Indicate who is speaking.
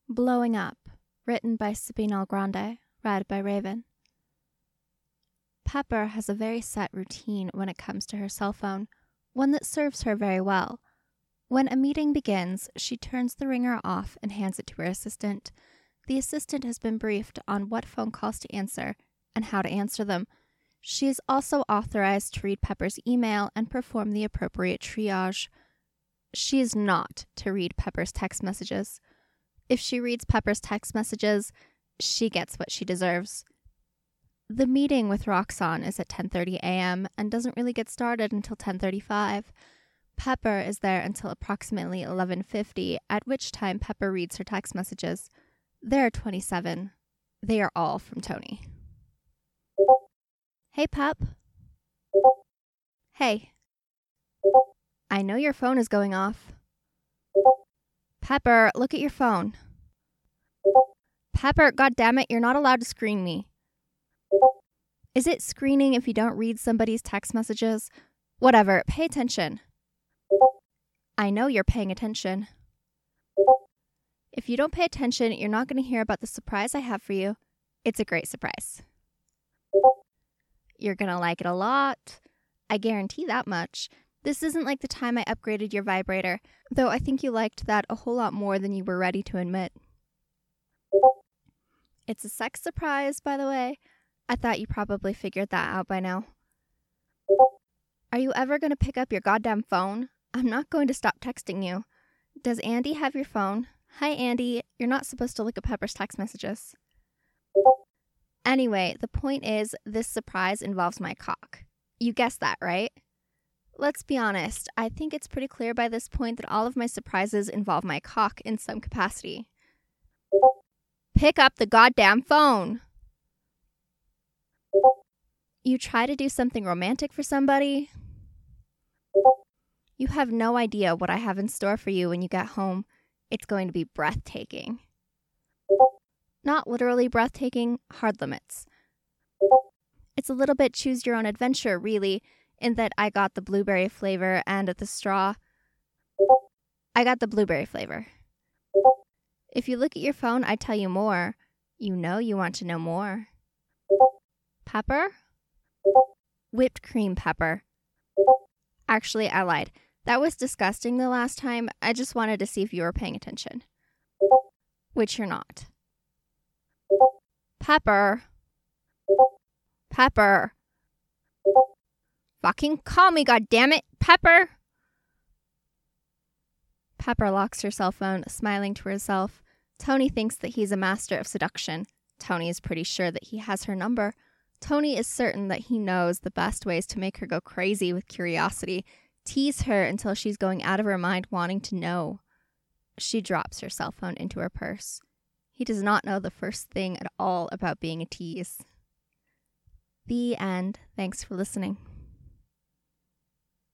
Speaker 1: Blowing Up, written by Sabine Algrande, read by Raven. Pepper has a very set routine when it comes to her cell phone, one that serves her very well. When a meeting begins, she turns the ringer off and hands it to her assistant. The assistant has been briefed on what phone calls to answer and how to answer them. She is also authorized to read Pepper's email and perform the appropriate triage. She is not to read Pepper's text messages. If she reads Pepper's text messages, she gets what she deserves. The meeting with Roxanne is at 10:30 a.m. and doesn't really get started until 10:35. Pepper is there until approximately 11:50, at which time Pepper reads her text messages. There are 27. They are all from Tony. Hey, Pep. Hey. I know your phone is going off. Pepper, look at your phone. Pepper, goddammit, you're not allowed to screen me. Is it screening if you don't read somebody's text messages? Whatever, pay attention. I know you're paying attention. If you don't pay attention, you're not going to hear about the surprise I have for you. It's a great surprise. You're going to like it a lot. I guarantee that much. This isn't like the time I upgraded your vibrator, though I think you liked that a whole lot more than you were ready to admit. It's a sex surprise, by the way. I thought you probably figured that out by now. Are you ever going to pick up your goddamn phone? I'm not going to stop texting you. Does Andy have your phone? Hi, Andy. You're not supposed to look at Pepper's text messages. Anyway, the point is, this surprise involves my cock. You guessed that, right? Let's be honest, I think it's pretty clear by this point that all of my surprises involve my cock in some capacity. Pick up the goddamn phone! You try to do something romantic for somebody? You have no idea what I have in store for you when you get home. It's going to be breathtaking. Not literally breathtaking, hard limits. It's a little bit choose your own adventure, really, in that I got the blueberry flavor and the straw. I got the blueberry flavor. If you look at your phone, I tell you more. You know you want to know more. Pepper? Whipped cream pepper. Actually, I lied. That was disgusting the last time. I just wanted to see if you were paying attention. Which you're not. Pepper. Pepper. Fucking call me, goddammit, Pepper! Pepper locks her cell phone, smiling to herself. Tony thinks that he's a master of seduction. Tony is pretty sure that he has her number. Tony is certain that he knows the best ways to make her go crazy with curiosity, tease her until she's going out of her mind wanting to know. She drops her cell phone into her purse. He does not know the first thing at all about being a tease. The end. Thanks for listening.